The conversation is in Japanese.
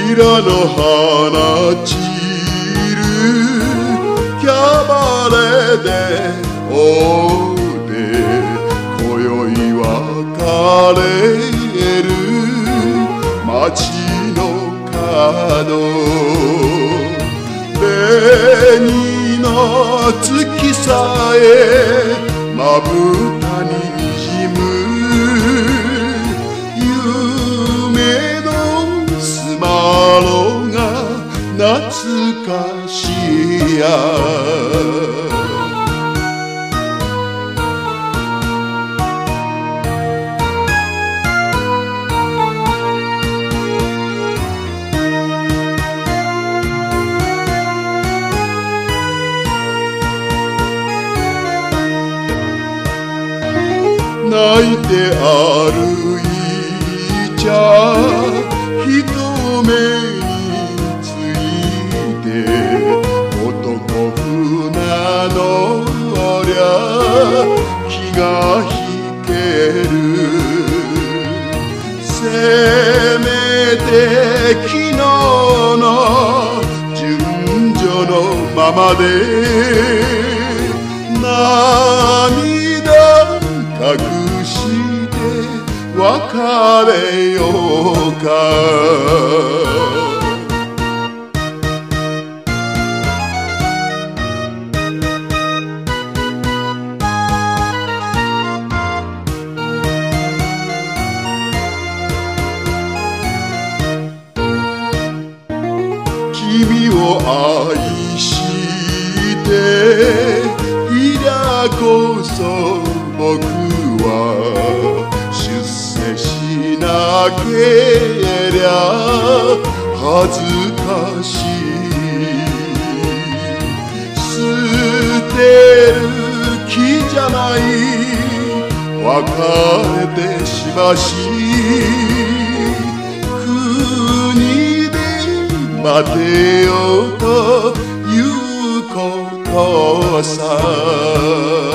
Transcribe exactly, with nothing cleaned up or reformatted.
らの花散るキャバレーでおうで今宵別れる街の角紅の月さえまぶたににじむ夢のスマロが懐かしや泣いて歩いちゃ人目について男船乗りゃ気が引けるせめて昨日の順序のままで涙隠して別れようか君を愛していやこそ僕は出世しなけりゃ恥ずかしい捨てる気じゃない別れてしばし国で待てよということさ